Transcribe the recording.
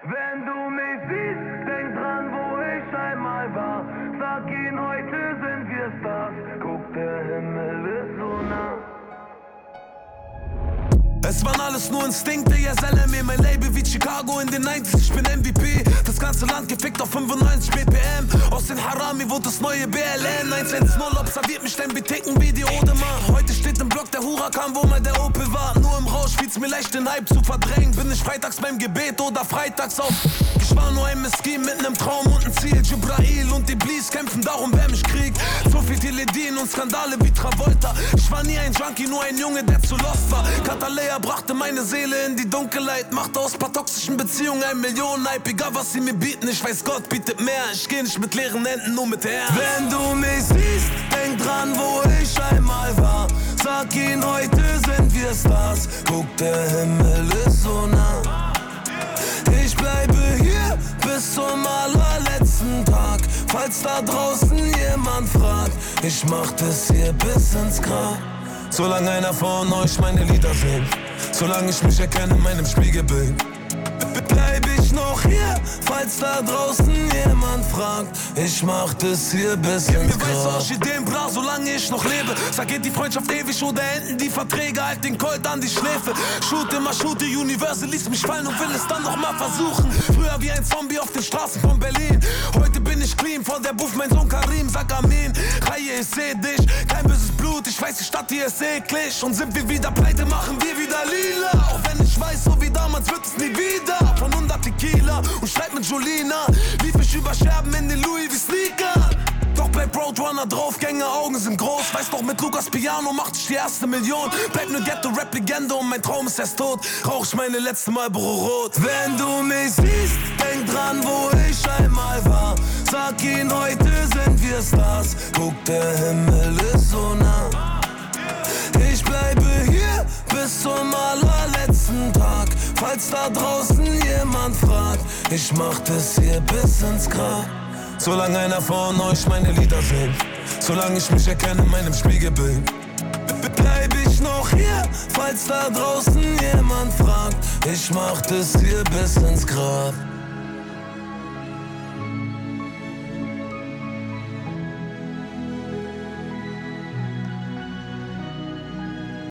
Wenn du mich siehst, denk dran, wo ich einmal war. Sag ihn, heute sind wir Stars. Guck, der Himmel ist so nah. Es waren alles nur Instinkte, yes, LME, mein Label wie Chicago in den 90s, ich bin MVP. Das ganze Land gefickt auf 95 BPM. Aus den Harami wurde das neue BLN. 110 observiert mich, denn wir ticken wie die Odemar. Heute steht im Block der Huracan, wo mal der Opel war. Nur im Rausch fiel's mir leicht, den Hype zu verdrängen. Bin ich freitags beim Gebet oder freitags auf. Ich war nur ein Meskin mit nem Traum und ein Ziel. Jibrail und Iblis kämpfen darum, wer mich kriegt. So viel Teledin und Skandale wie Travolta. Ich war nie ein Junkie, nur ein Junge, der zu lost war. Katalea brachte meine Seele in die Dunkelheit, machte aus paar toxischen Beziehungen 1 Million Hype. Egal was sie mir bieten, ich weiß, Gott bietet mehr. Ich geh nicht mit leeren Händen, nur mit Herz. Wenn du mich siehst, denk dran, wo ich einmal war. Sag ihn, heute sind wir Stars. Guck, der Himmel ist so nah. Ich bleibe hier bis zum allerletzten Tag. Falls da draußen jemand fragt, ich mach das hier bis ins Grab. Solange einer von euch meine Lieder singt, solange ich mich erkenne in meinem Spiegelbild, bleib ich noch hier, falls da draußen jemand fragt. Ich mach das hier bis ins Grab. Gib mir weiße Orchideen, bra, solange ich noch lebe. Sag, geht die Freundschaft ewig oder enden die Verträge? Halt den Colt an die Schläfe. Shoot immer, shoote, Universal ließ mich fallen und will es dann noch mal versuchen. Früher wie ein Zombie auf den Straßen von Berlin. Heute bin ich clean, vor der Buff mein Sohn Karim. Sag Amin, Reihe, ich seh dich. Kein böses Blut, ich weiß, die Stadt hier ist eklig. Und sind wir wieder pleite, machen wir wieder lila. Auch wenn ich weiß, so wie damals wird es nie wieder. Von 100 Tequila und schreib mit Jolina. Lief ich über Scherben in den Louis wie Sneaker. Doch bleib Roadrunner drauf, Gänge-Augen sind groß. Weiß doch, mit Lukas Piano macht ich die erste Million. Bleib ne Ghetto-Rap-Legende und mein Traum ist erst tot. Rauch ich meine letzte Marlboro Rot. Wenn du mich siehst, denk dran, wo ich einmal war. Sag ihn, heute sind wir Stars. Guck, der Himmel ist so nah. Ich bleibe hier bis zum allerletzten Tag. Falls da draußen jemand fragt, ich mach das hier bis ins Grab. Solange einer von euch meine Lieder singt, solange ich mich erkenne in meinem Spiegelbild, bleib ich noch hier, falls da draußen jemand fragt. Ich mach das hier bis ins Grab.